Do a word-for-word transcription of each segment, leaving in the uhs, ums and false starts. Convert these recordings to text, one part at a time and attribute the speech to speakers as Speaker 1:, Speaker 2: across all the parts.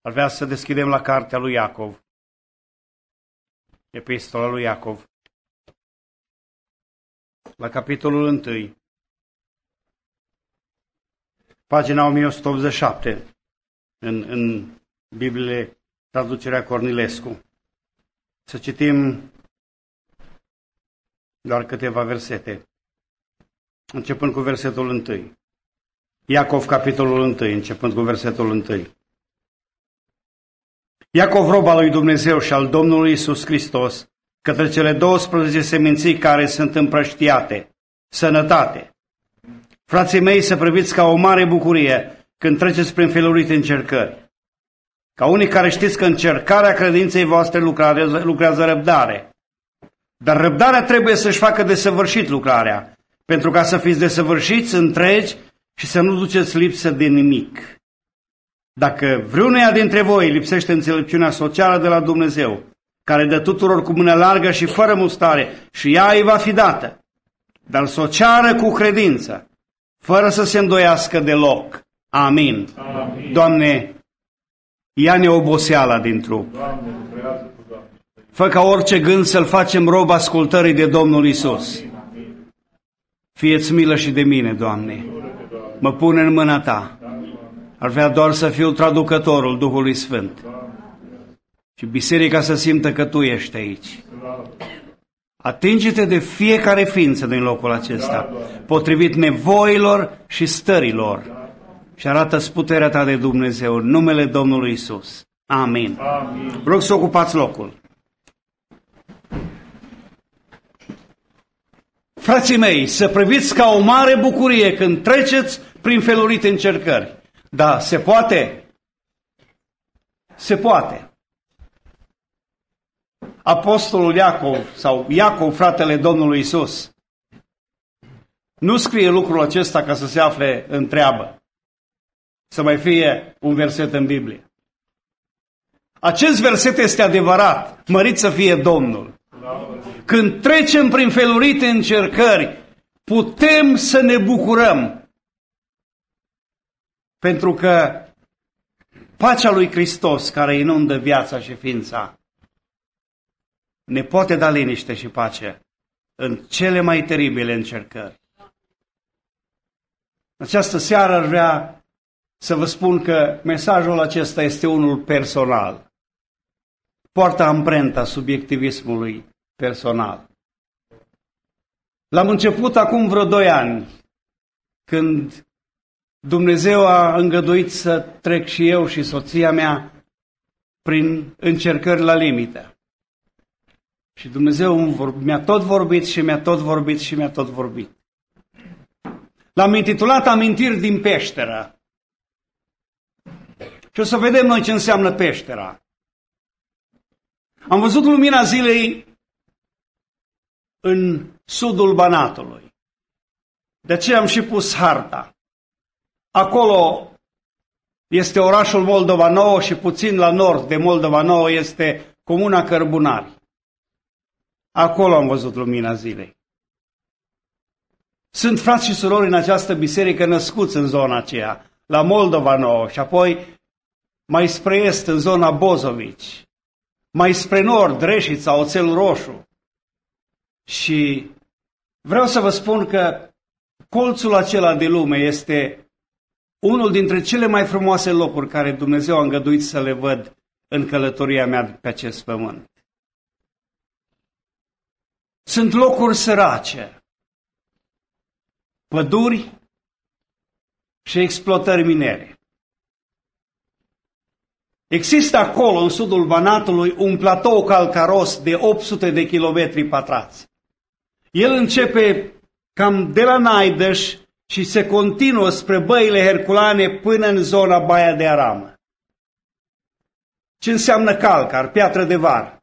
Speaker 1: Ar vrea să deschidem la cartea lui Iacov. Epistola lui Iacov. La capitolul unu. Pagina o mie o sută optzeci și șapte. În, în Biblie, traducerea Cornilescu. Să citim doar câteva versete. Începând cu versetul unu. Iacov, capitolul unu, începând cu versetul unu. Iacov, rob al lui Dumnezeu și al Domnului Iisus Hristos, către cele douăsprezece seminții care sunt împrăștiate, sănătate. Frații mei, să priviți ca o mare bucurie când treceți prin felurite încercări. Ca unii care știți că încercarea credinței voastre lucrează, lucrează răbdare. Dar răbdarea trebuie să-și facă desăvârșit lucrarea, pentru ca să fiți desăvârșiți, întregi și să nu duceți lipsă de nimic. Dacă vreunuia dintre voi lipsește înțelepciunea socială de la Dumnezeu, care dă tuturor cu mână largă și fără mustare, și ea îi va fi dată, dar să o ceară cu credință, fără să se îndoiască deloc. Amin. Amin. Doamne, ia-ne oboseala din trup. Fă ca orice gând să-l facem rob ascultării de Domnul Iisus. Fie-ți milă și de mine, Doamne. Mă pune în mâna Ta. Ar vrea doar să fiu traducătorul Duhului Sfânt. Și biserica să simtă că Tu ești aici. Atinge-te de fiecare ființă din locul acesta, potrivit nevoilor și stărilor. Și arată-ți puterea Ta de Dumnezeu în numele Domnului Iisus. Amin. Amin. Rog să ocupați locul. Frații mei, să priviți ca o mare bucurie când treceți prin felurite încercări. Da, se poate? Se poate. Apostolul Iacov, sau Iacov, fratele Domnului Iisus, nu scrie lucrul acesta ca să se afle în treabă, să mai fie un verset în Biblie. Acest verset este adevărat, mărit să fie Domnul. Când trecem prin felurite încercări, putem să ne bucurăm. Pentru că pacea lui Hristos, care inundă viața și ființa, ne poate da liniște și pace în cele mai teribile încercări. Această seară aș vrea să vă spun că mesajul acesta este unul personal. Poartă amprenta subiectivismului personal. L-am început acum vreo doi ani, când Dumnezeu a îngăduit să trec și eu și soția mea prin încercări la limită. Și Dumnezeu mi-a tot vorbit și mi-a tot vorbit și mi-a tot vorbit. L-am intitulat Amintiri din peșteră. Și o să vedem noi ce înseamnă peștera. Am văzut lumina zilei în sudul Banatului. De aceea am și pus harta. Acolo este orașul Moldova Nouă și puțin la nord de Moldova Nouă este comuna Cărbunari. Acolo am văzut lumina zilei. Sunt frați și surori în această biserică născuți în zona aceea, la Moldova Nouă și apoi mai spre est în zona Bozovici, mai spre nord, Reșița, Oțel Roșu. Și vreau să vă spun că colțul acela de lume este unul dintre cele mai frumoase locuri care Dumnezeu a îngăduit să le văd în călătoria mea pe acest pământ. Sunt locuri sărace, păduri și exploatări minere. Există acolo, în sudul Banatului, un platou calcaros de opt sute de kilometri pătrați. El începe cam de la Naidăș și se continuă spre băile herculane până în zona Baia de Aramă. Ce înseamnă calcar? Piatră de var.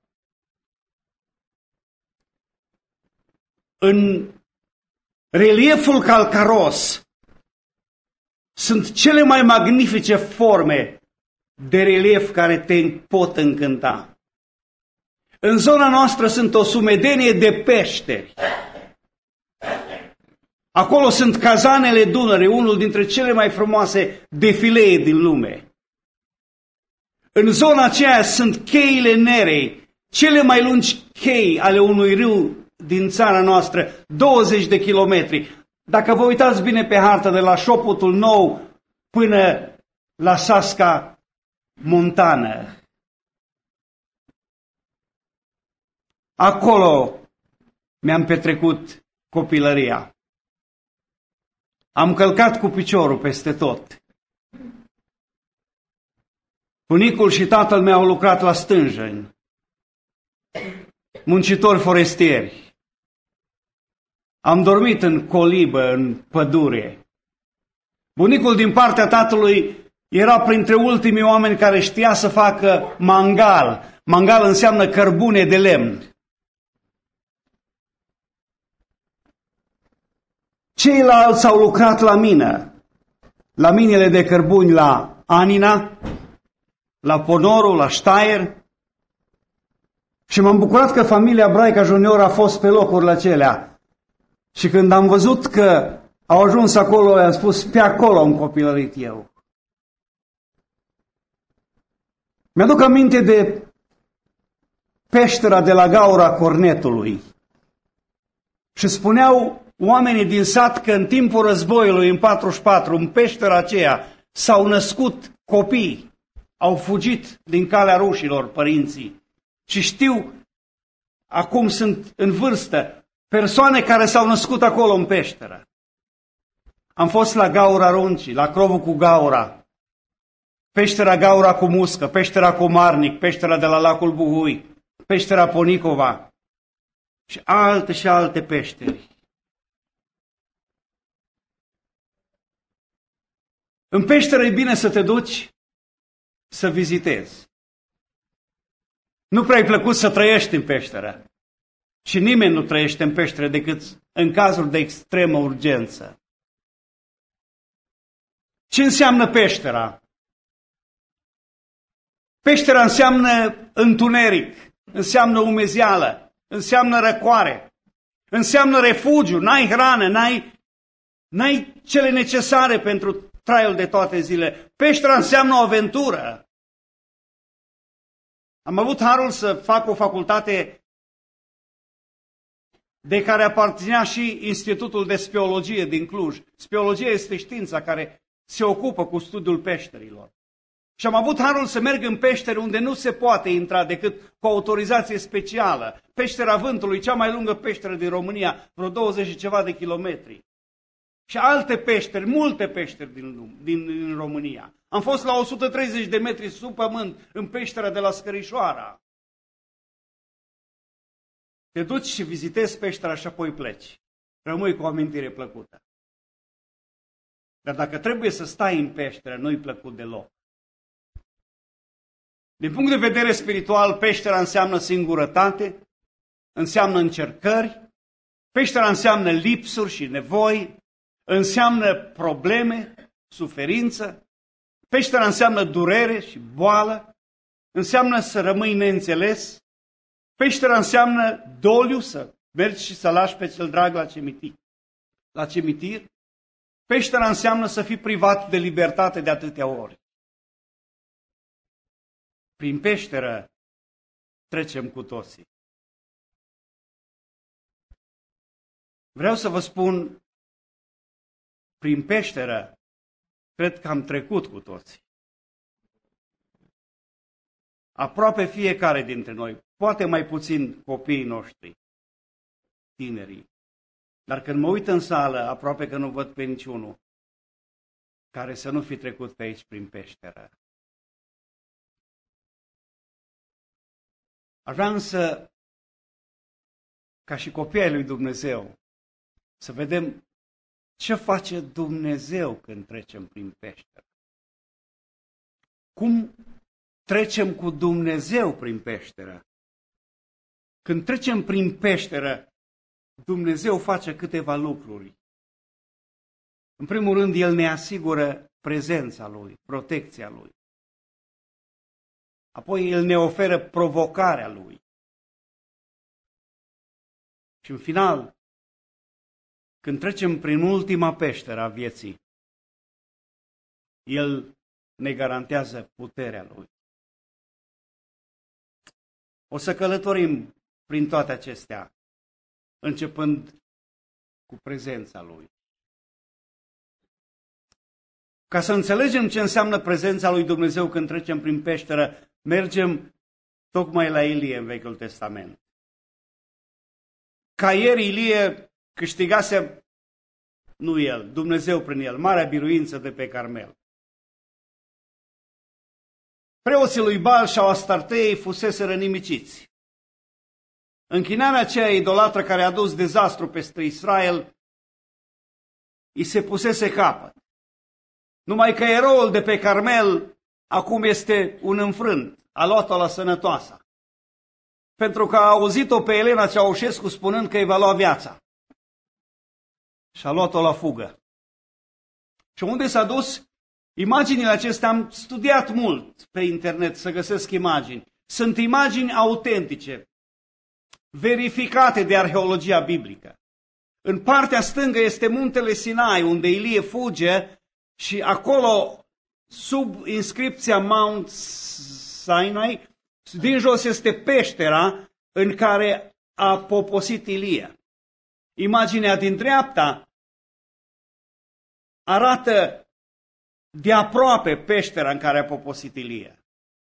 Speaker 1: În relieful calcaros sunt cele mai magnifice forme de relief care te pot încânta. În zona noastră sunt o sumedenie de peșteri. Acolo sunt cazanele Dunării, unul dintre cele mai frumoase defilee din lume. În zona aceea sunt cheile Nerei, cele mai lungi chei ale unui râu din țara noastră, douăzeci de kilometri. Dacă vă uitați bine pe hartă, de la Șopotul Nou până la Sasca Montană. Acolo mi-am petrecut copilăria. Am călcat cu piciorul peste tot. Bunicul și tatăl meu au lucrat la stânjeni, muncitori forestieri. Am dormit în colibă, în pădure. Bunicul din partea tatălui era printre ultimii oameni care știa să facă mangal. Mangal înseamnă cărbune de lemn. Ceilalți au lucrat la mină, la minele de cărbuni la Anina, la Ponoru, la Steyr. Și m-am bucurat că familia Braica Junior a fost pe locurile acelea. Și când am văzut că au ajuns acolo, i-am spus, pe acolo am copilărit eu. Mi-aduc aminte de peștera de la gaura Cornetului. Și spuneau oamenii din sat că în timpul războiului, în patruzeci și patru, în peștera aceea, s-au născut copii. Au fugit din calea rușilor părinții. Și știu, acum sunt în vârstă, persoane care s-au născut acolo în peșteră. Am fost la Gaura Runcii, la Crovul cu Gaura, peștera Gaura cu Muscă, peștera Comarnic, peștera de la Lacul Buhui, peștera Ponicova și alte și alte peșteri. În peșteră e bine să te duci să vizitezi. Nu prea-i plăcut să trăiești în peșteră. Și nimeni nu trăiește în peșteră decât în cazuri de extremă urgență. Ce înseamnă peștera? Peștera înseamnă întuneric, înseamnă umezeală, înseamnă răcoare, înseamnă refugiu, n-ai hrană, n-ai, n-ai cele necesare pentru traiul de toate zile. Peștera înseamnă o aventură. Am avut harul să fac o facultate de care aparținea și Institutul de Speologie din Cluj. Speologia este știința care se ocupă cu studiul peșterilor. Și am avut harul să merg în peșteri unde nu se poate intra decât cu autorizație specială. Peștera Vântului, cea mai lungă peșteră din România, vreo douăzeci și ceva de kilometri. Și alte peșteri, multe peșteri din, din, din România. Am fost la o sută treizeci de metri sub pământ, în peștera de la Scărișoara. Te duci și vizitezi peștera și apoi pleci. Rămâi cu o amintire plăcută. Dar dacă trebuie să stai în peșteră, nu-i plăcut deloc. Din punct de vedere spiritual, peștera înseamnă singurătate, înseamnă încercări, peștera înseamnă lipsuri și nevoi, înseamnă probleme, suferință, peștera înseamnă durere și boală, înseamnă să rămâi neînțeles, peștera înseamnă doliu, să mergi și să lași pe cel drag la cimitir. La cimitir. Peștera înseamnă să fii privat de libertate de atâtea ori. Prin peșteră trecem cu toții. Vreau să vă spun, prin peșteră, cred că am trecut cu toții. Aproape fiecare dintre noi, poate mai puțin copiii noștri, tinerii. Dar când mă uit în sală, aproape că nu văd pe niciunul care să nu fi trecut pe aici prin peșteră. Aș vrea însă, ca și copiii lui Dumnezeu, să vedem ce face Dumnezeu când trecem prin peșteră. Cum trecem cu Dumnezeu prin peșteră? Când trecem prin peșteră, Dumnezeu face câteva lucruri. În primul rând, El ne asigură prezența Lui, protecția Lui. Apoi El ne oferă provocarea Lui. Și în final, când trecem prin ultima peșteră a vieții, El ne garantează puterea Lui. O să călătorim prin toate acestea, începând cu prezența Lui. Ca să înțelegem ce înseamnă prezența lui Dumnezeu când trecem prin peșteră, mergem tocmai la Ilie în Vechiul Testament. Ca ieri Ilie câștigase, nu el, Dumnezeu prin el, marea biruință de pe Carmel. Preoții lui Baal și-au Astartei fuseseră nimiciți. Închinarea aceea idolatră care a dus dezastru peste Israel, îi se pusese capăt. Numai că eroul de pe Carmel acum este un înfrânt, a luat-o la sănătoasa. Pentru că a auzit-o pe Elena Ceaușescu spunând că îi va lua viața. Și a luat-o la fugă. Și unde s-a dus? Imaginile acestea am studiat mult pe internet să găsesc imagini. Sunt imagini autentice, verificate de arheologia biblică. În partea stângă este muntele Sinai, unde Ilie fuge și acolo, sub inscripția Mount Sinai, din jos este peștera în care a poposit Ilie. Imaginea din dreapta arată de aproape peștera în care a poposit Ilie.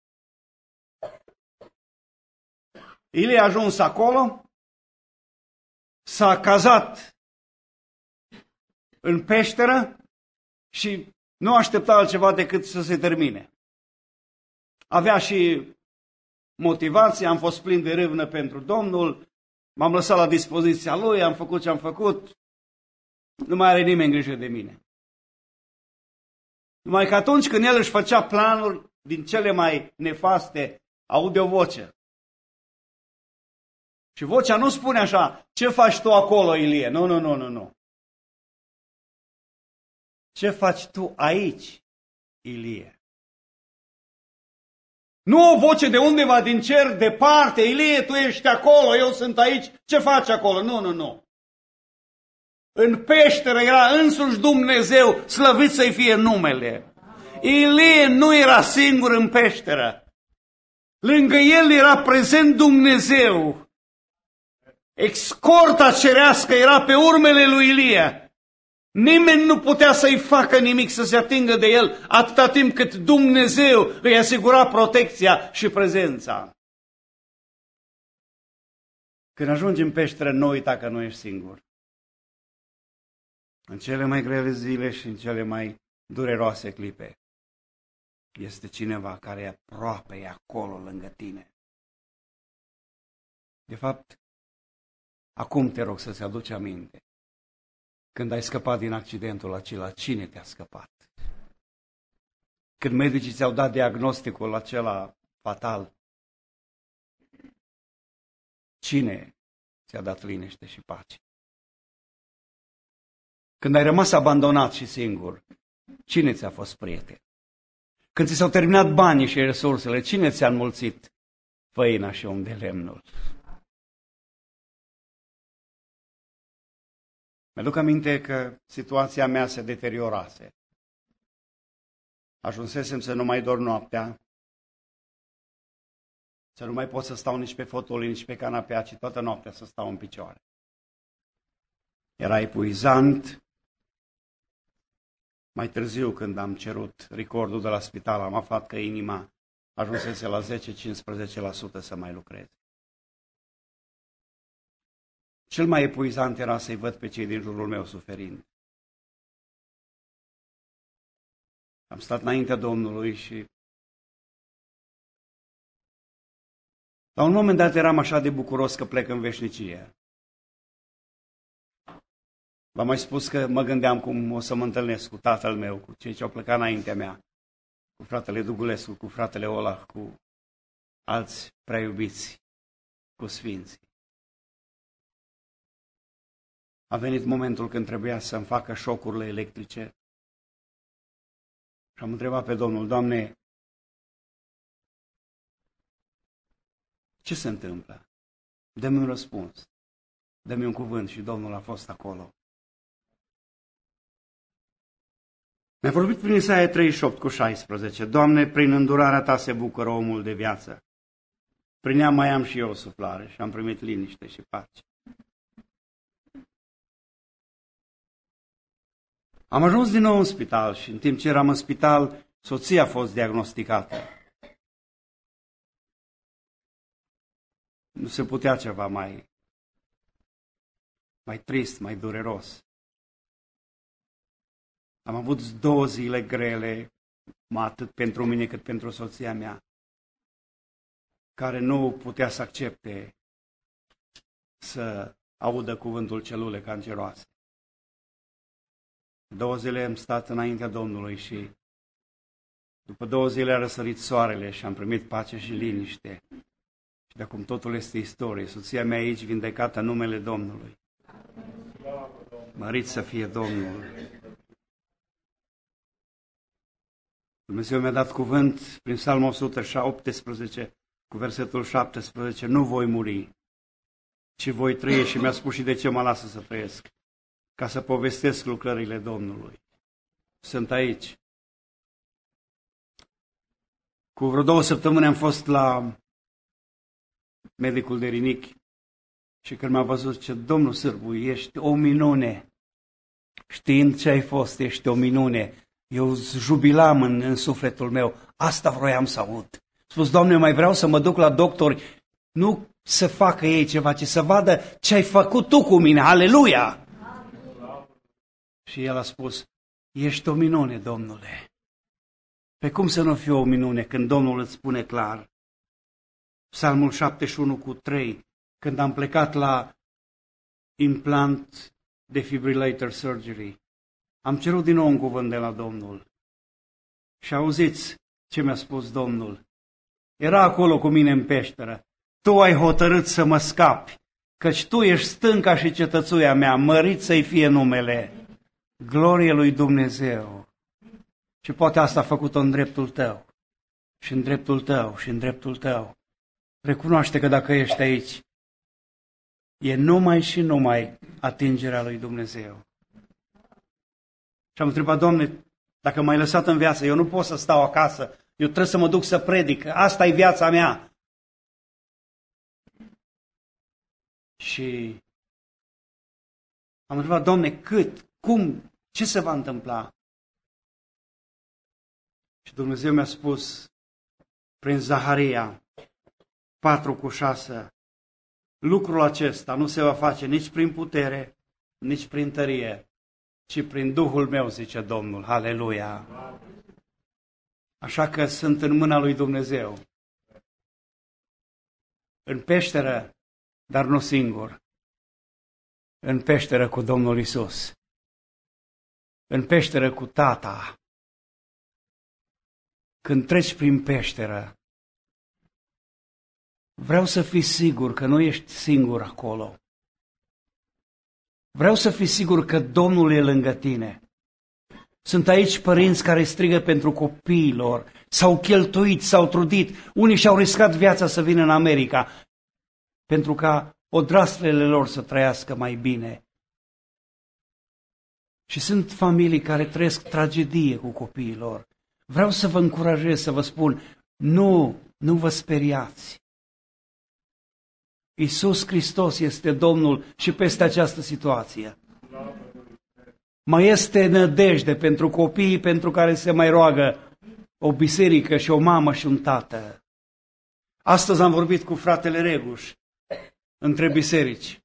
Speaker 1: Ilie a ajuns acolo, s-a cazat în peșteră și nu aștepta altceva decât să se termine. Avea și motivație, am fost plin de râvnă pentru Domnul, m-am lăsat la dispoziția Lui, am făcut ce am făcut, nu mai are nimeni grijă de mine. Numai că atunci când el își făcea planuri din cele mai nefaste, aude o voce. Și vocea nu spune așa, ce faci tu acolo, Ilie? Nu, nu, nu, nu, nu. Ce faci tu aici, Ilie? Nu o voce de undeva din cer, departe, Ilie, tu ești acolo, eu sunt aici, ce faci acolo? Nu, nu, nu. În peșteră era însuși Dumnezeu, slăvit să-i fie numele. Ilie nu era singur în peșteră. Lângă el era prezent Dumnezeu. Escorta cerească era pe urmele lui Ilie. Nimeni nu putea să-i facă nimic, să se atingă de el, atâta timp cât Dumnezeu îi asigura protecția și prezența. Când ajungi în peșteră, nu uita că nu ești singur. În cele mai grele zile și în cele mai dureroase clipe, este cineva care e aproape, e acolo lângă tine. De fapt, acum te rog să-ți aduci aminte. Când ai scăpat din accidentul acela, cine te-a scăpat? Când medicii ți-au dat diagnosticul acela fatal, cine ți-a dat liniște și pace? Când ai rămas abandonat și singur, cine ți-a fost prieten? Când ți s-au terminat banii și resursele, cine ți-a înmulțit făina și om de lemnul? Mi-aduc aminte că situația mea se deteriorase. Ajunsesem să nu mai dorm noaptea, să nu mai pot să stau nici pe fotoliu, nici pe canapea, ci toată noaptea să stau în picioare. Era epuizant. Mai târziu, când am cerut recordul de la spital, am aflat că inima ajunsese la zece-cincisprezece la sută să mai lucreze. Cel mai epuizant era să-i văd pe cei din jurul meu suferind. Am stat înaintea Domnului și la un moment dat eram așa de bucuros că plec în veșnicie. V-am mai spus că mă gândeam cum o să mă întâlnesc cu tatăl meu, cu cei ce au plecat înaintea mea, cu fratele Dugulescu, cu fratele Olah, cu alți prea iubiți, cu sfinții. A venit momentul când trebuia să-mi facă șocurile electrice și am întrebat pe Domnul, Doamne, ce se întâmplă? Dă-mi un răspuns, dă-mi un cuvânt și Domnul a fost acolo. Mi-a vorbit prin Isaia treizeci și opt cu șaisprezece, Doamne, prin îndurarea Ta se bucură omul de viață. Prin ea mai am și eu o suflare și am primit liniște și pace. Am ajuns din nou în spital și în timp ce eram în spital, soția a fost diagnosticată. Nu se putea ceva mai, mai trist, mai dureros. Am avut două zile grele, atât pentru mine cât pentru soția mea, care nu putea să accepte să audă cuvântul celule canceroase. Două zile am stat înaintea Domnului și după două zile a răsărit soarele și am primit pace și liniște. Și de acum totul este istorie. Soția mea aici vindecată în numele Domnului. Mărit să fie Domnul. Dumnezeu mi-a dat cuvânt prin Psalmul o sută optsprezece cu versetul șaptesprezece. Nu voi muri, ci voi trăi, și mi-a spus și de ce mă lasă să trăiesc. Ca să povestesc lucrările Domnului. Sunt aici. Cu vreo două săptămâni am fost la medicul de rinichi și când m-a văzut, zice: Domnul Sârbu, ești o minune. Știind ce ai fost, ești o minune. Eu jubilam în, în sufletul meu. Asta vroiam să aud. Spus: Doamne, mai vreau să mă duc la doctori, nu să facă ei ceva, ci să vadă ce ai făcut Tu cu mine. Aleluia! Și el a spus: ești o minune, Domnule. Pe cum să nu fiu o minune când Domnul îți spune clar? Psalmul șaptezeci și unu cu trei, când am plecat la implant defibrillator surgery, am cerut din nou un cuvânt de la Domnul. Și auziți ce mi-a spus Domnul. Era acolo cu mine în peșteră. Tu ai hotărât să mă scapi, căci Tu ești stânca și cetățuia mea, mărit să-i fie numele. Glorie lui Dumnezeu. Și poate asta a făcut-o în dreptul tău. Și în dreptul tău, și în dreptul tău. Recunoaște că dacă ești aici, e numai și numai atingerea lui Dumnezeu. Și am întrebat: Doamne, dacă m-ai lăsat în viață, eu nu pot să stau acasă, eu trebuie să mă duc să predic, asta e viața mea. Și am întrebat: Doamne, cât, cum, ce se va întâmpla? Și Dumnezeu mi-a spus prin Zaharia patru cu șase, lucrul acesta nu se va face nici prin putere, nici prin tărie, ci prin Duhul meu, zice Domnul. Aleluia! Așa că sunt în mâna lui Dumnezeu. În peșteră, dar nu singur. În peșteră cu Domnul Isus. În peșteră cu Tata. Când treci prin peșteră, vreau să fii sigur că nu ești singur acolo. Vreau să fii sigur că Domnul e lângă tine. Sunt aici părinți care strigă pentru copiilor, s-au cheltuit, s-au trudit, unii și-au riscat viața să vină în America, pentru ca odraslele lor să trăiască mai bine. Și sunt familii care trăiesc tragedie cu copiii lor. Vreau să vă încurajez, să vă spun, nu, nu vă speriați. Iisus Hristos este Domnul și peste această situație. Mai este nădejde pentru copiii pentru care se mai roagă o biserică și o mamă și un tată. Astăzi am vorbit cu fratele Reguș între biserici.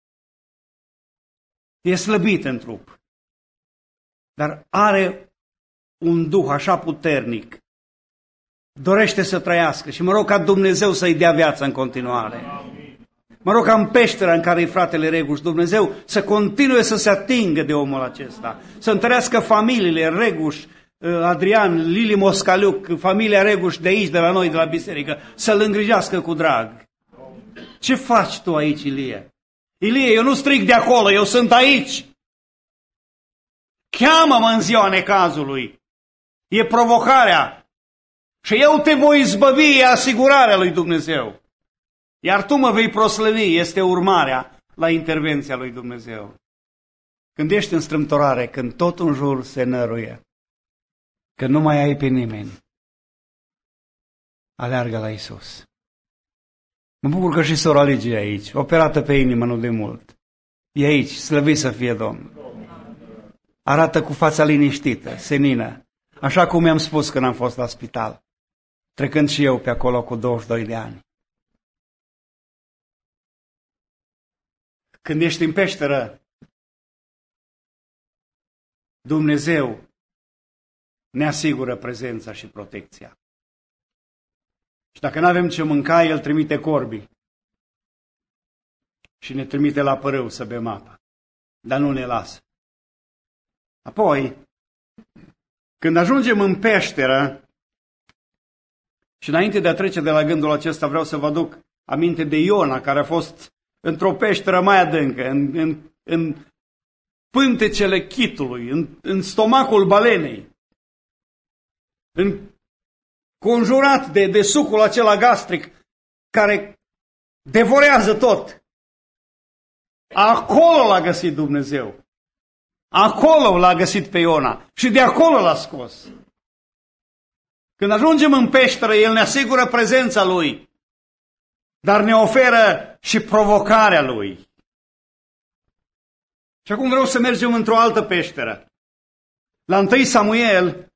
Speaker 1: E slăbit în trup, dar are un duh așa puternic. Dorește să trăiască și mă rog ca Dumnezeu să-i dea viață în continuare. Mă rog ca în peștera în care e fratele Reguș, Dumnezeu să continue să se atingă de omul acesta, să întărească familiile Reguș, Adrian, Lili Moscaliuc, familia Reguș de aici, de la noi, de la biserică, să-l îngrijească cu drag. Ce faci tu aici, Ilie? Ilie, eu nu strig de acolo, eu sunt aici. Cheamă-mă în ziua necazului. E provocarea. Și eu te voi izbăvi, e asigurarea lui Dumnezeu. Iar tu mă vei proslăvi, este urmarea la intervenția lui Dumnezeu. Când ești în strâmtorare, când tot în jur se năruie, când nu mai ai pe nimeni, aleargă la Isus. Mă bucur că și sora Ligia e aici, operată pe inimă nu de mult. E aici, slăvit să fie Domnul. Arată cu fața liniștită, senină, așa cum mi-am spus când am fost la spital, trecând și eu pe acolo cu douăzeci și doi de ani. Când ești în peșteră, Dumnezeu ne asigură prezența și protecția. Și dacă nu avem ce mânca, El trimite corbii și ne trimite la părâu să bem apă, dar nu ne lasă. Apoi, când ajungem în peșteră, și înainte de a trece de la gândul acesta, vreau să vă aduc aminte de Iona, care a fost într-o peșteră mai adâncă, în, în, în pântecele chitului, în, în stomacul balenei, în, conjurat de, de sucul acela gastric care devorează tot. Acolo l-a găsit Dumnezeu. Acolo l-a găsit pe Iona și de acolo l-a scos. Când ajungem în peșteră, El ne asigură prezența Lui, dar ne oferă și provocarea Lui. Și acum vreau să mergem într-o altă peșteră. La întâi Samuel,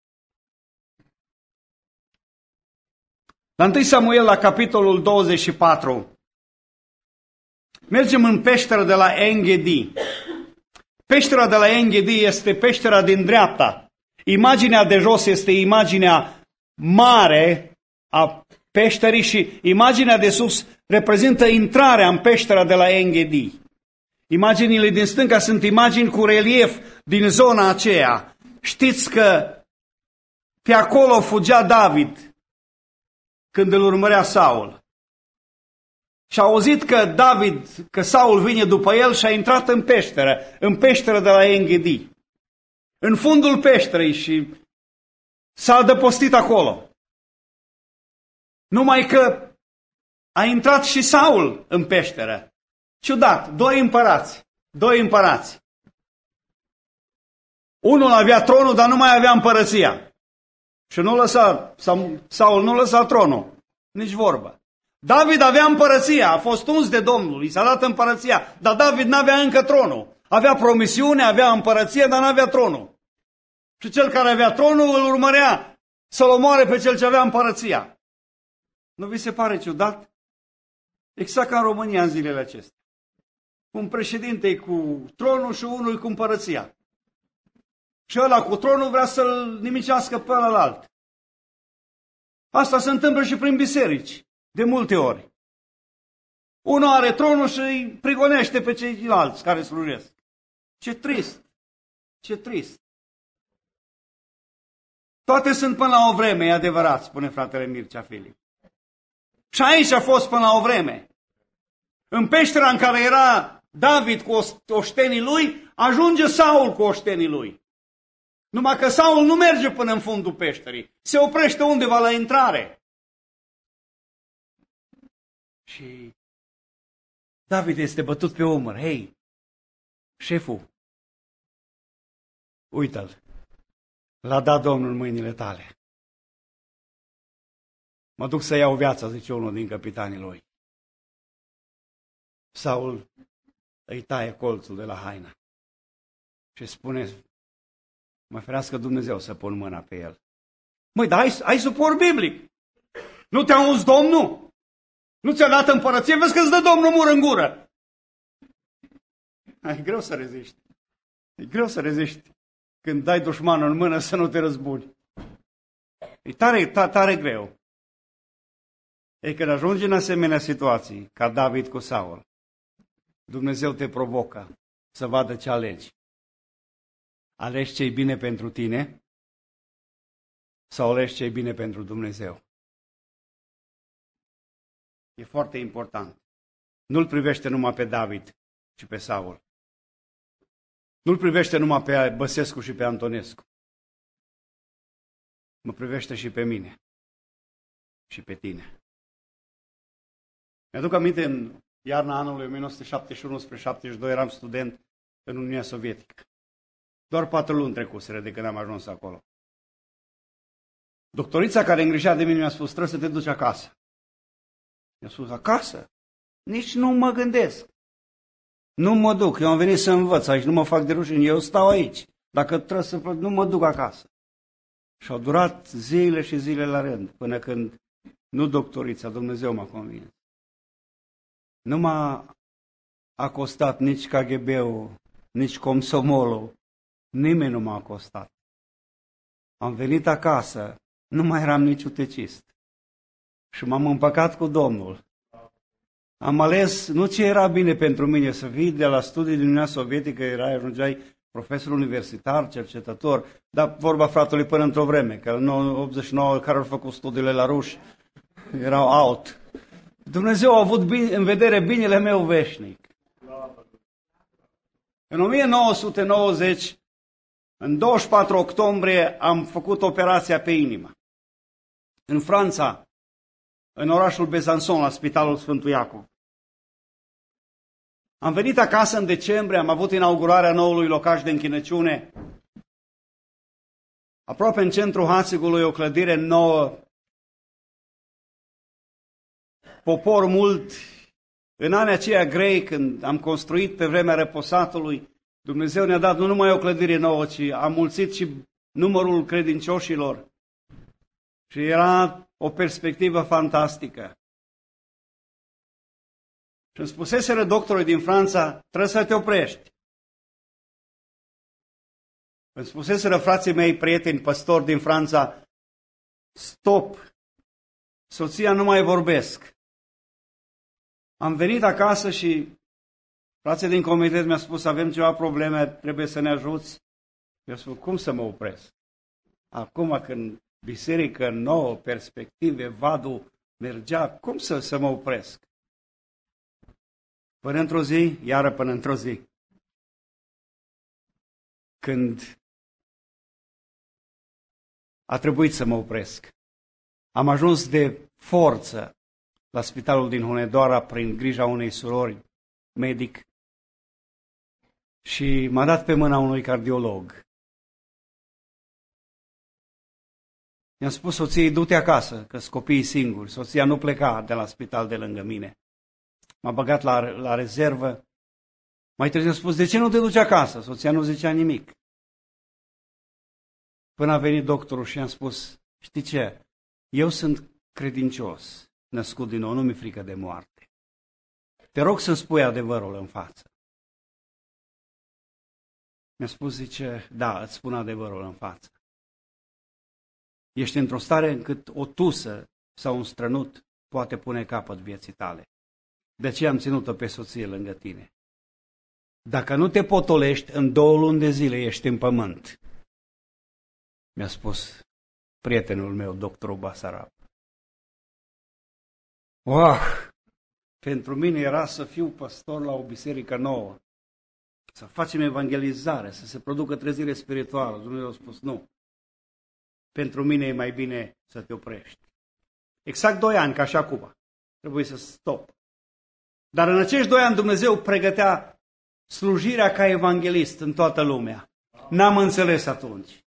Speaker 1: la întâi Samuel, la capitolul douăzeci și patru, mergem în peștera de la Enghedi. Peștera de la Enghedi este peștera din dreapta. Imaginea de jos este imaginea mare a peșterii și imaginea de sus reprezintă intrarea în peștera de la Enghedi. Imaginile din stânga sunt imagini cu relief din zona aceea. Știți că pe acolo fugea David când îl urmărea Saul. Și a auzit că David, că Saul vine după el și a intrat în peșteră, în peșteră de la Enghedi. În fundul peșterei și s-a adăpostit acolo. Numai că a intrat și Saul în peșteră. Ciudat, doi împărați, doi împărați. Unul avea tronul, dar nu mai avea împărăția. Și nu lăsa, Saul nu lăsa tronul, nici vorbă. David avea împărăția, a fost uns de Domnul, i s-a dat împărăția, dar David n-avea încă tronul. Avea promisiune, avea împărăție, dar n-avea tronul. Și cel care avea tronul îl urmărea să-l omoare pe cel ce avea împărăția. Nu vi se pare ciudat? Exact ca în România în zilele acestea. Un președinte e cu tronul și unul e cu împărăția. Și ăla cu tronul vrea să-l nimicească pe ălalt. Asta se întâmplă și prin biserici, de multe ori. Unul are tronul și îi prigonește pe ceilalți care slujesc. Ce trist! Ce trist! Toate sunt până la o vreme, e adevărat, spune fratele Mircea Filip. Și aici a fost până la o vreme. În peștera în care era David cu oștenii lui, ajunge Saul cu oștenii lui. Numai că Saul nu merge până în fundul peșterii, se oprește undeva la intrare. Și David este bătut pe umăr. Hei, șeful, uită-l, l-a dat Domnul în mâinile tale. Mă duc să iau viața, zice unul din capitanii lui. Saul îi taie colțul de la haină și spune, mă ferească Dumnezeu să pun mâna pe el. Măi, dar ai, ai suport biblic. Nu te-a uns Domnul? Nu ți-a dat împărăție? Vezi că îți dă Domnul mur în gură. E greu să reziști. E greu să reziști când dai dușmanul în mână să nu te răzbuni. E tare, tare, tare greu. E când ajungi în asemenea situații, ca David cu Saul, Dumnezeu te provocă să vadă ce alegi. Alegi ce-i bine pentru tine sau alegi ce-i bine pentru Dumnezeu? E foarte important. Nu-l privește numai pe David, ci pe Saul. Nu-l privește numai pe Băsescu și pe Antonescu. Mă privește și pe mine și pe tine. Mi-aduc aminte în iarna anului o mie nouă sute șaptezeci și unu spre șaptezeci și doi, eram student în Uniunea Sovietică. Doar patru luni trecuseră de când am ajuns acolo. Doctorița care îngrijea de mine mi-a spus, trebuie să te duci acasă. Mi-a spus, acasă? Nici nu mă gândesc. Nu mă duc, eu am venit să învăț aici, nu mă fac de rușine, eu stau aici. Dacă trebuie să plec, nu mă duc acasă. Și au durat zile și zile la rând, până când nu doctorița, Dumnezeu m-a convins. Nu m-a acostat nici K G B-ul, nici Komsomolul, nimeni nu m-a acostat. Am venit acasă, nu mai eram nici utecist. Și m-am împăcat cu Domnul. Am ales, nu ce era bine pentru mine, să vii de la studii din Uniunea Sovietică, erai, ajungeai profesor universitar, cercetător, dar vorba fratului până într-o vreme, că în optzeci și nouă care au făcut studiile la ruși, erau out. Dumnezeu a avut bine, în vedere binele meu veșnic. În o mie nouă sute nouăzeci, în douăzeci și patru octombrie, am făcut operația pe inimă. În Franța, în orașul Besançon, la Spitalul Sfântul Iacov. Am venit acasă în decembrie, am avut inaugurarea noului locaș de închinăciune. Aproape în centrul Hațigului, o clădire nouă. Popor mult. În anii aceia grei, când am construit pe vremea reposatului, Dumnezeu ne-a dat nu numai o clădire nouă, ci a mulțit și numărul credincioșilor. Și era o perspectivă fantastică. Și îmi spuseseră doctorul din Franța, trebuie să te oprești. Îmi spuseseră frații mei, prieteni, păstori din Franța, stop, soția nu mai vorbesc. Am venit acasă și frații din comitet mi-a spus, avem ceva probleme, trebuie să ne ajuți. Eu spus, cum să mă opresc? Acum când biserică nouă, perspective, vadul mergea, cum să, să mă opresc? Până într-o zi, iară până într-o zi, când a trebuit să mă opresc. Am ajuns de forță la spitalul din Hunedoara prin grija unei surori, medic, și m-a dat pe mâna unui cardiolog. Mi-am spus soției, du-te acasă, că sunt copiii singuri. Soția nu pleca de la spital de lângă mine. M-a băgat la, la rezervă. Mai târziu am spus, de ce nu te duci acasă? Soția nu zicea nimic. Până a venit doctorul și am spus, știi ce? Eu sunt credincios, născut din nou, nu mi-e frică de moarte. Te rog să-mi spui adevărul în față. Mi-a spus, zice, da, îți spun adevărul în față. Ești într-o stare încât o tusă sau un strănut poate pune capăt vieții tale. De aceea am ținut-o pe soție lângă tine. Dacă nu te potolești, în două luni de zile ești în pământ. Mi-a spus prietenul meu, doctorul Basarab. Wow! Pentru mine era să fiu păstor la o biserică nouă, să facem evangelizare, să se producă trezire spirituală. Dumnezeu a spus, nu. Pentru mine e mai bine să te oprești. Exact doi ani, ca și acum. Trebuie să stop. Dar în acești doi ani Dumnezeu pregătea slujirea ca evanghelist în toată lumea. N-am înțeles atunci.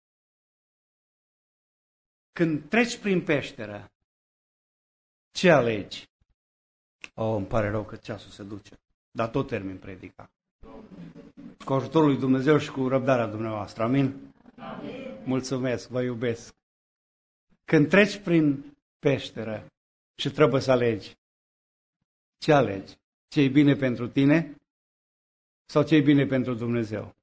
Speaker 1: Când treci prin peșteră, ce alegi? Oh, îmi pare rău că ceasul se duce, dar tot termin predica. Cu ajutorul lui Dumnezeu și cu răbdarea dumneavoastră. Amin? Amin. Mulțumesc, vă iubesc. Când treci prin peșteră și trebuie să alegi, ce alegi? Ce-i bine pentru tine sau ce-i bine pentru Dumnezeu?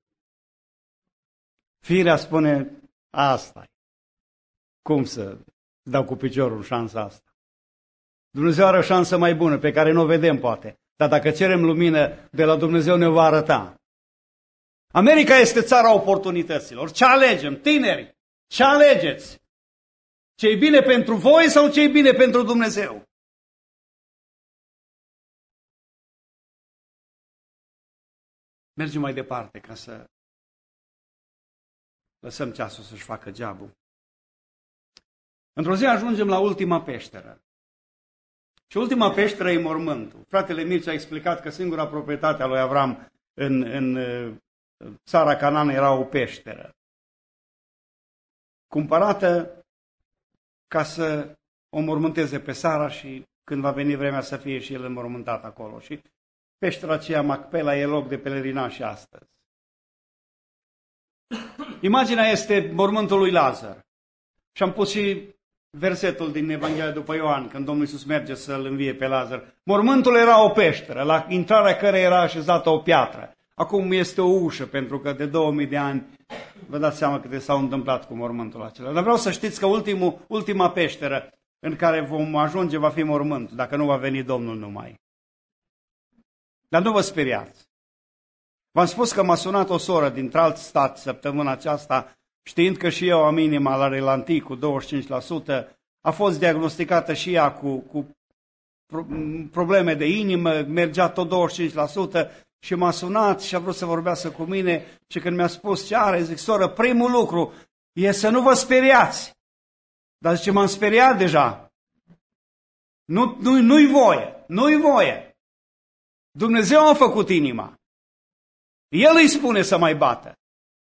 Speaker 1: Firea spune, asta-i. Cum să dau cu piciorul în șansa asta? Dumnezeu are o șansă mai bună, pe care nu o vedem poate, dar dacă cerem lumină de la Dumnezeu ne va arăta. America este țara oportunităților. Ce alegem, tineri? Ce alegeți? Ce-i bine pentru voi sau ce-i bine pentru Dumnezeu? Mergem mai departe ca să lăsăm ceasul să-și facă geabul. Într-o zi ajungem la ultima peșteră. Și ultima peșteră e mormântul. Fratele Mircea a explicat că singura proprietate a lui Avram în, în țara Canaan era o peșteră. Cumpărată ca să o mormânteze pe Sara și când va veni vremea să fie și el înmormântat acolo. Și peștera aceea, Macpela, e loc de pelerinaj și astăzi. Imaginea este mormântul lui Lazar. Și am pus și versetul din Evanghelia după Ioan, când Domnul Iisus merge să-l învie pe Lazar. Mormântul era o peșteră, la intrarea căreia era așezată o piatră. Acum este o ușă, pentru că de două mii de ani vă dați seama câte s-au întâmplat cu mormântul acela. Dar vreau să știți că ultimul, ultima peșteră în care vom ajunge va fi mormântul, dacă nu va veni Domnul numai. Dar nu vă speriați. V-am spus că m-a sunat o soră dintr-alt stat săptămâna aceasta, știind că și eu am inima la relantii cu douăzeci și cinci la sută, a fost diagnosticată și ea cu, cu probleme de inimă, mergea tot douăzeci și cinci la sută și m-a sunat și a vrut să vorbească cu mine și când mi-a spus ce are, zic, soră, primul lucru e să nu vă speriați. Dar zice, m-am speriat deja. Nu, nu, nu-i voie, nu-i voie. Dumnezeu a făcut inima. El îi spune să mai bată.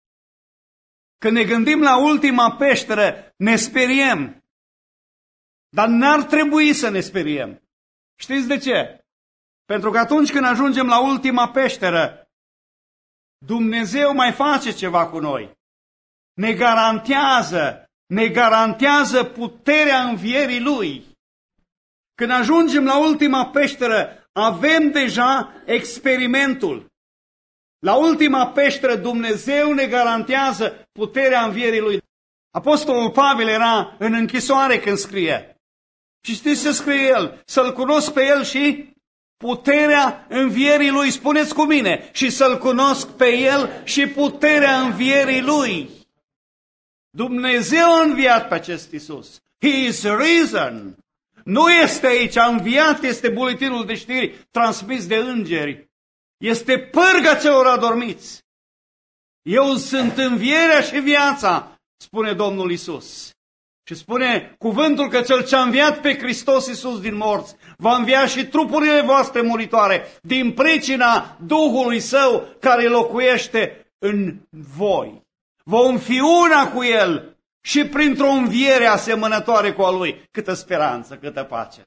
Speaker 1: Când ne gândim la ultima peșteră, ne speriem. Dar n-ar trebui să ne speriem. Știți de ce? Pentru că atunci când ajungem la ultima peșteră, Dumnezeu mai face ceva cu noi. Ne garantează, ne garantează puterea învierii Lui. Când ajungem la ultima peșteră, avem deja experimentul. La ultima peșteră, Dumnezeu ne garantează puterea învierii Lui. Apostolul Pavel era în închisoare când scrie. Și știți ce scrie el? Să-L cunosc pe El și puterea învierii Lui. Spuneți cu mine. Și să-L cunosc pe El și puterea învierii Lui. Dumnezeu a înviat pe acest Iisus. He is risen. Nu este aici, a înviat, este buletinul de știri transmis de îngeri. Este pârga celor adormiți. Eu sunt învierea și viața, spune Domnul Iisus. Și spune cuvântul că cel ce a înviat pe Hristos Iisus din morți va învia și trupurile voastre muritoare din pricina Duhului Său care locuiește în voi. Vom fi una cu El și printr-o înviere asemănătoare cu a Lui. Câtă speranță, câtă pace.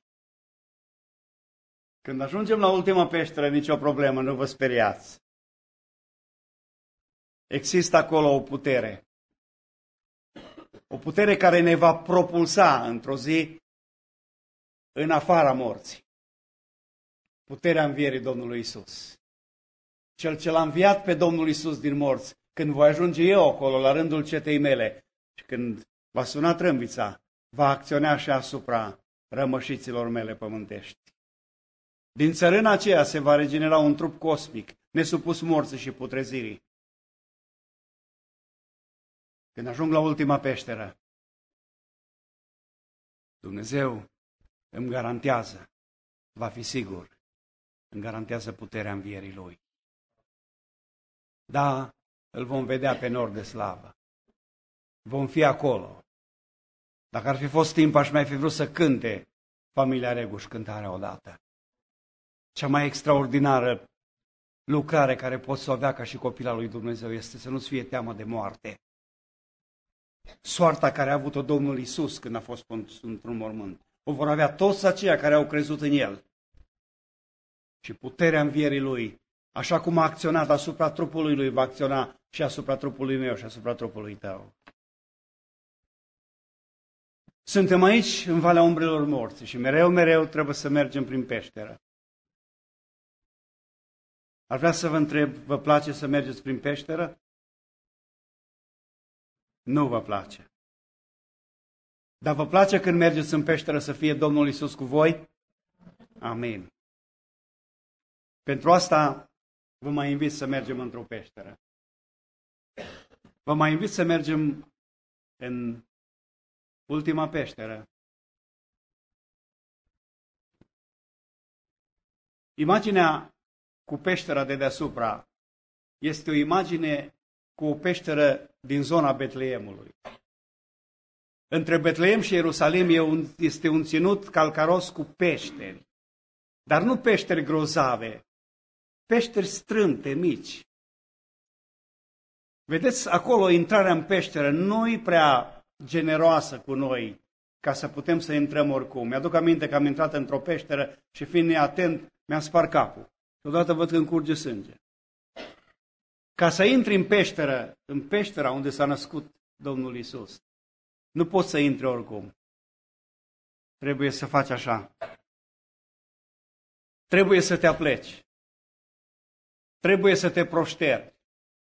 Speaker 1: Când ajungem la ultima peșteră, nicio problemă, nu vă speriați. Există acolo o putere. O putere care ne va propulsa într-o zi în afara morții. Puterea învierii Domnului Iisus. Cel ce l-a înviat pe Domnul Iisus din morți, când voi ajunge eu acolo, la rândul cetei mele, și când va suna trâmbița, va acționa și asupra rămășiților mele pământești. Din țărâna aceea se va regenera un trup cosmic, nesupus morții și putrezirii. Când ajung la ultima peșteră, Dumnezeu îmi garantează, va fi sigur, îmi garantează puterea învierii Lui. Da, îl vom vedea pe nor de slavă. Vom fi acolo. Dacă ar fi fost timp, aș mai fi vrut să cânte familia Reguș cântarea odată. Cea mai extraordinară lucrare care poți să o avea ca și copil al lui Dumnezeu este să nu-ți fie teamă de moarte. Soarta care a avut-o Domnul Iisus când a fost într-un mormânt, o vor avea toți aceia care au crezut în El. Și puterea învierii Lui, așa cum a acționat asupra trupului Lui, va acționa și asupra trupului meu și asupra trupului tău. Suntem aici în Valea Umbrelor Morții și mereu, mereu trebuie să mergem prin peșteră. Ar vrea să vă întreb, vă place să mergeți prin peșteră? Nu vă place. Dar vă place când mergeți în peșteră să fie Domnul Iisus cu voi? Amin. Pentru asta vă mai invit să mergem într-o peșteră. Vă mai invit să mergem în ultima peșteră. Imaginea cu peștera de deasupra este o imagine cu o peșteră din zona Betleemului. Între Betleem și Ierusalim este un ținut calcaros cu peșteri, dar nu peșteri grozave, peșteri strâmte, mici. Vedeți, acolo intrarea în peșteră nu e prea generoasă cu noi, ca să putem să intrăm oricum. Mi-aduc aminte că am intrat într-o peșteră și fiind neatent, mi-am spart capul. Deodată văd că îmi curge sânge. Ca să intri în peșteră, în peștera unde s-a născut Domnul Iisus, nu poți să intri oricum. Trebuie să faci așa. Trebuie să te apleci. Trebuie să te proșteri.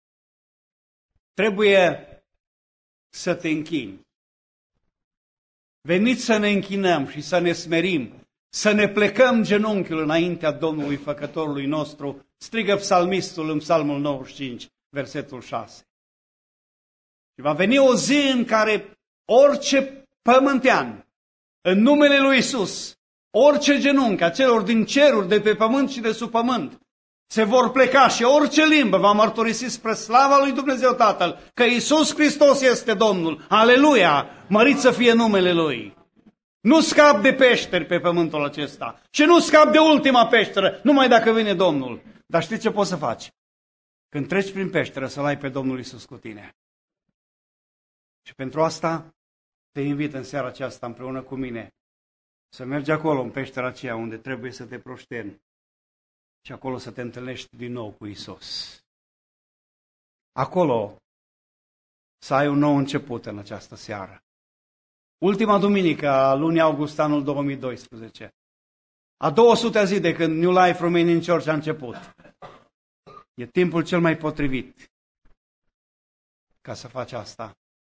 Speaker 1: Trebuie să te închini. Veniți să ne închinăm și să ne smerim, să ne plecăm genunchiul înaintea Domnului Făcătorului nostru, strigă psalmistul în Psalmul nouăzeci și cinci, versetul șase. Și va veni o zi în care orice pământean, în numele lui Iisus, orice genunchi a celor din ceruri, de pe pământ și de sub pământ, se vor pleca și orice limbă va mărturisi spre slava lui Dumnezeu Tatăl că Iisus Hristos este Domnul. Aleluia! Mărit să fie numele Lui. Nu scap de peșteri pe pământul acesta și nu scap de ultima peșteră, numai dacă vine Domnul. Dar știi ce poți să faci? Când treci prin peșteră, să-L ai pe Domnul Iisus cu tine. Și pentru asta te invit în seara aceasta împreună cu mine să mergi acolo în peștera aceea unde trebuie să te proșterni și acolo să te întâlnești din nou cu Iisus. Acolo să ai un nou început în această seară. Ultima duminică a lunii august anul două mii doisprezece. A două sute zi de când New Life Romanian Church a început. E timpul cel mai potrivit ca să faci asta.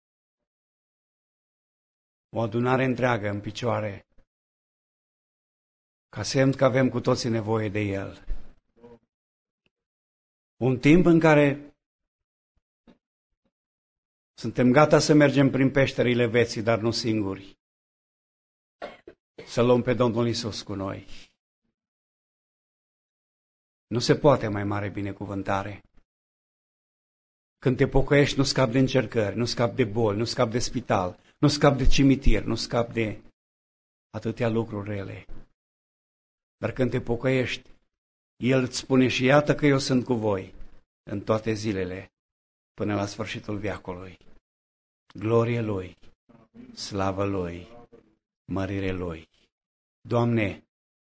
Speaker 1: O adunare întreagă în picioare, ca semn că avem cu toții nevoie de El. Un timp în care suntem gata să mergem prin peșterile vieții, dar nu singuri. Să luăm pe Domnul Iisus cu noi. Nu se poate mai mare binecuvântare. Când te pocăiești, nu scapi de încercări, nu scapi de boli, nu scapi de spital, nu scapi de cimitir, nu scapi de atâtea lucruri rele. Dar când te pocăiești, El îți spune și iată că eu sunt cu voi în toate zilele până la sfârșitul veacului. Glorie Lui, slavă Lui, mărire Lui. Doamne,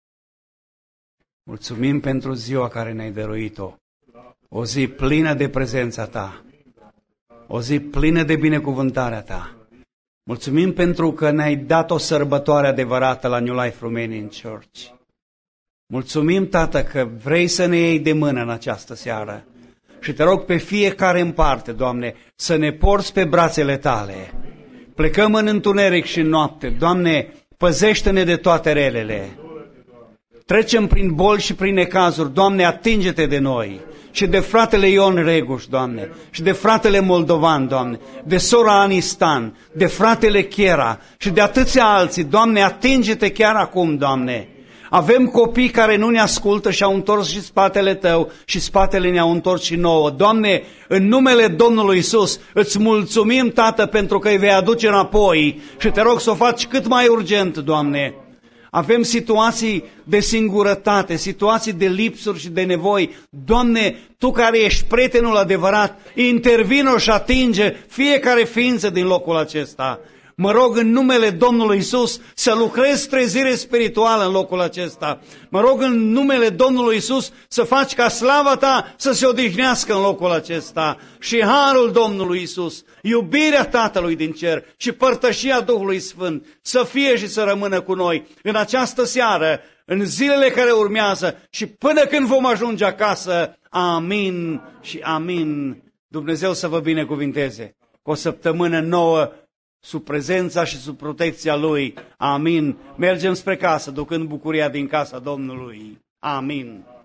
Speaker 1: mulțumim pentru ziua care ne-ai dăruit-o. O zi plină de prezența Ta. O zi plină de binecuvântarea Ta. Mulțumim pentru că ne-ai dat o sărbătoare adevărată la New Life Romanian Church. Mulțumim, Tată, că vrei să ne iei de mână în această seară. Și te rog pe fiecare în parte, Doamne, să ne porți pe brațele Tale. Plecăm în întuneric și în noapte. Doamne, păzește-ne de toate relele. Trecem prin boli și prin necazuri. Doamne, atinge-te de noi. Și de fratele Ion Reguș, Doamne, și de fratele Moldovan, Doamne, de sora Anistan, de fratele Chiera și de atâția alții. Doamne, atinge-te chiar acum, Doamne. Avem copii care nu ne ascultă și au întors și spatele Tău și spatele ne-au întors și nouă. Doamne, în numele Domnului Iisus, îți mulțumim, Tată, pentru că îi vei aduce înapoi și te rog să o faci cât mai urgent, Doamne. Avem situații de singurătate, situații de lipsuri și de nevoi. Doamne, Tu care ești prietenul adevărat, intervino și atinge fiecare ființă din locul acesta. Mă rog în numele Domnului Iisus să lucrezi trezire spirituală în locul acesta. Mă rog în numele Domnului Iisus să faci ca slava Ta să se odihnească în locul acesta. Și harul Domnului Iisus, iubirea Tatălui din cer și părtășia Duhului Sfânt să fie și să rămână cu noi în această seară, în zilele care urmează și până când vom ajunge acasă. Amin și amin. Dumnezeu să vă binecuvinteze cu o săptămână nouă sub prezența și sub protecția Lui. Amin. Mergem spre casă, ducând bucuria din casa Domnului. Amin.